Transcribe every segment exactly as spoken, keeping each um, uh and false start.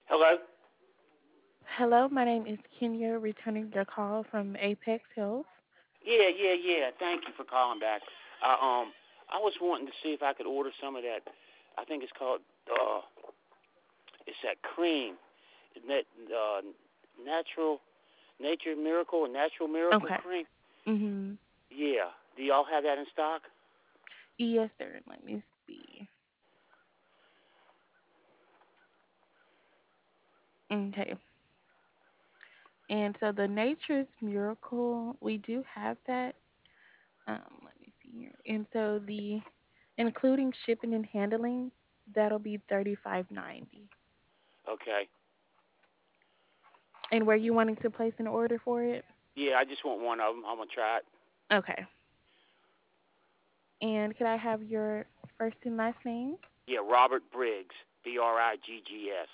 Hello? Hello, my name is Kenya, returning your call from Apex Health. Yeah, yeah, yeah. Thank you for calling back. Uh, um, I was wanting to see if I could order some of that. I think it's called uh, it's that cream, that uh, natural nature miracle or natural miracle Okay. cream. Mm-hmm. Yeah. Do y'all have that in stock? Yes, sir. Let me see. Okay. And so the Nature's Miracle, we do have that. Um, let me see here. And so the including shipping and handling, that'll be thirty-five ninety. Okay. And were you wanting to place an order for it? Yeah, I just want one of them. I'm gonna try it. Okay. And could I have your first and last name? Yeah, Robert Briggs, B R I G G S.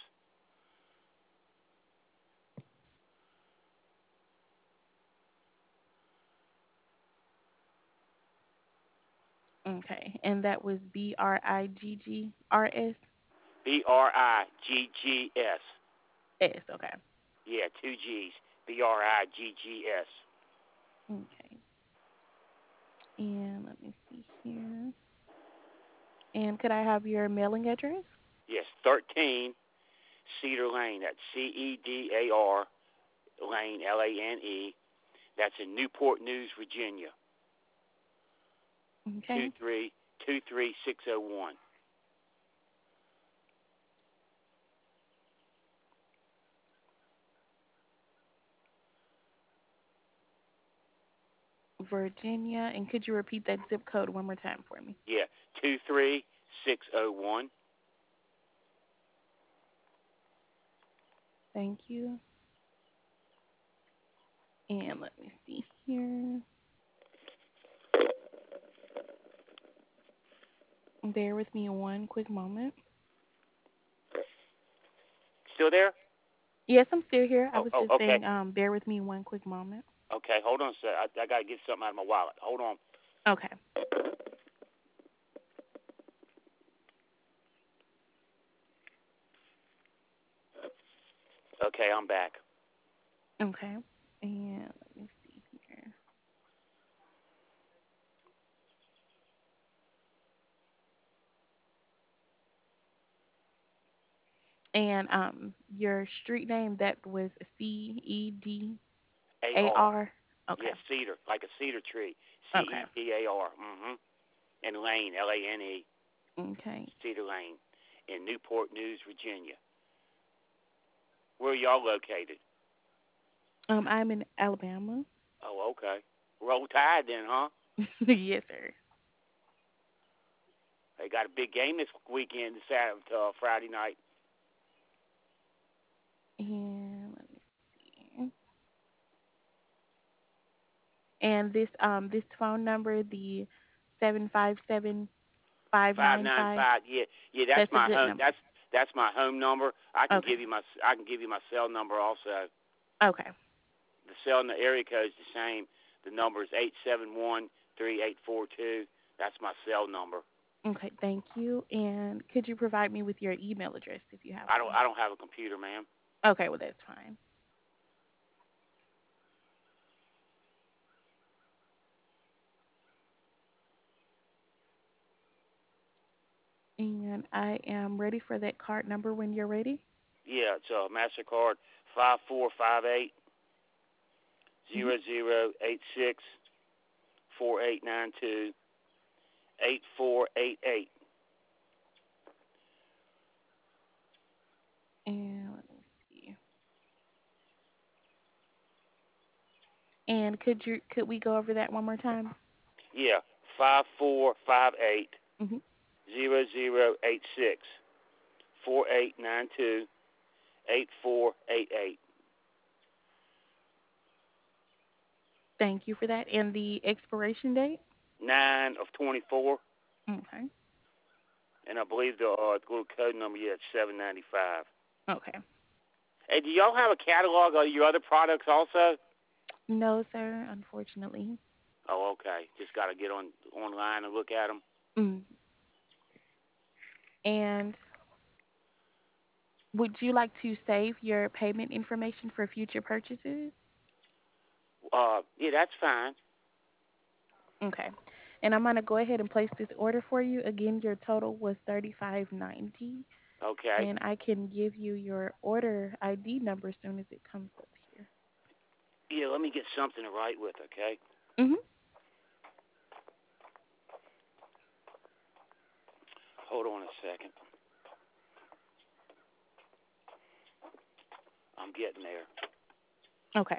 Okay. And that was B R I G G R S B R I G G S. S. Okay. Yeah, two G's. B R I G G S. Okay. And let me see here. And could I have your mailing address? Yes, thirteen Cedar Lane. That's C E D A R Lane, L A N E. That's in Newport News, Virginia. Two Okay. three two three six zero one. Virginia. And could you repeat that zip code one more time for me? Yeah, two three six zero one. Thank you. And let me see here. Bear with me one quick moment. Still there? Yes, I'm still here. I Oh, was oh, just okay, saying, um, bear with me one quick moment. okay. Hold on a sec. I, I gotta get something out of my wallet. Hold on. Okay. Okay, I'm back. Okay. And let me see here. And um, your street name that was C E D A A R. R. Okay. Yes, cedar, like a cedar tree. C Okay. E D A R. Mm-hmm. And Lane, L A N E. Okay. Cedar Lane, in Newport News, Virginia. Where are y'all located? Um, I'm in Alabama. Oh, okay. Roll Tide then, huh? Yes, sir. They got a big game this weekend, this Saturday, uh, Friday night. And let me see. And this um this phone number, the seven five seven five Five nine nine five, five. Yeah, yeah. That's that's a my good home. number. That's that's my home number. I can Okay. give you my I can give you my cell number also. Okay. The cell and the area code is the same. The number is eight seven one three eight four two. That's my cell number. Okay, thank you. And could you provide me with your email address if you have I don't one? I don't have a computer, ma'am. Okay, well that's fine. And I am ready for that card number when you're ready. Yeah, it's a Mastercard five four five eight Hmm. zero zero eight six four eight nine two eight four eight eight. And let me see. And could you could we go over that one more time? Yeah, five four five eight Hmm. zero zero eight six four eight nine two eight four eight eight. Thank you for that. And the expiration date? Nine of twenty four, Okay. and I believe the uh, little code number yeah, it's seven ninety five. Okay. Hey, do y'all have a catalog of your other products also? No, sir, unfortunately. Oh, okay. Just got to get on online and look at them. Mm. And Would you like to save your payment information for future purchases? Uh, yeah, that's fine. Okay. And I'm gonna go ahead and place this order for you. Again, your total was thirty-five ninety, Okay. and I can give you your order I D number as soon as it comes up here. Yeah, let me get something to write with, okay? Mhm. Hold on a second. I'm getting there. Okay.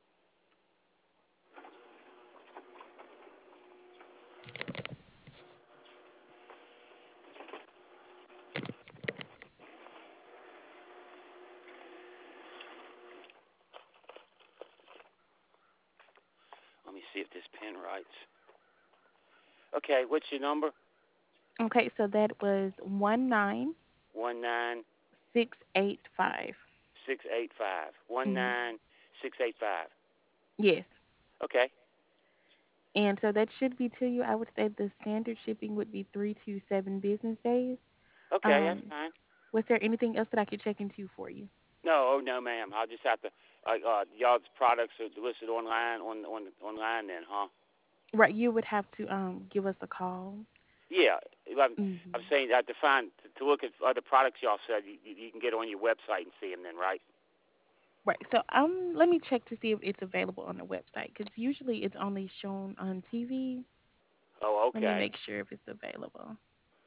Let me see if this pen writes. Okay, what's your number? Okay. So that was one nine One nine six eight five. six eight five. One Mhm. nine six eight five. Yes. Okay. And so that should be to you. I would say the standard shipping would be three to seven business days. Okay, that's Um, fine. was there anything else that I could check into for you? No, oh no, ma'am. I'll just have to. Uh, uh, y'all's products are listed online on on online then, huh? Right. You would have to um give us a call. Yeah. I'm, I'm Mhm. saying that to find to, to look at other products y'all said you, you you can get on your website and see them then, right? Right. So um, let me check to see if it's available on the website because usually it's only shown on T V. Oh, Let me okay. make sure if it's available.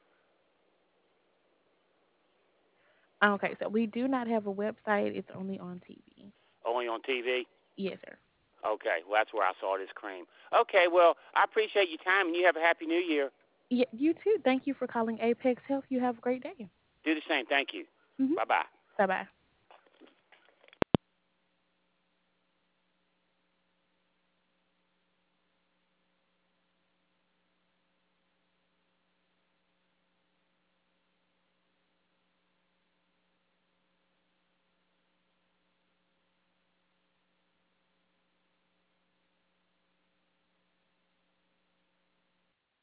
Okay. So we do not have a website. It's only on T V. Only on T V. Yes, sir. Okay, well that's where I saw this cream. Okay, well I appreciate your time and you have a happy New Year. Yeah. You too. Thank you for calling Apex Health. You have a great day. Do the same. Thank you. Mhm. Bye bye. Bye bye.